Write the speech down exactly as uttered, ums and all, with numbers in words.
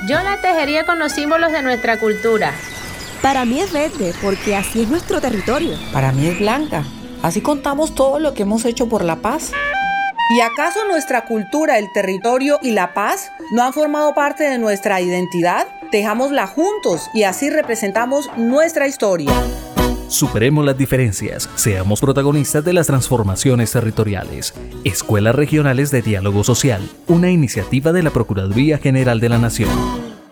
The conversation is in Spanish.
Yo la tejería con los símbolos de nuestra cultura. Para mí es verde, porque así es nuestro territorio. Para mí es blanca. Así contamos todo lo que hemos hecho por la paz. ¿Y acaso nuestra cultura, el territorio y la paz no han formado parte de nuestra identidad? Tejámosla juntos y así representamos nuestra historia. Superemos las diferencias, seamos protagonistas de las transformaciones territoriales. Escuelas Regionales de Diálogo Social, una iniciativa de la Procuraduría General de la Nación.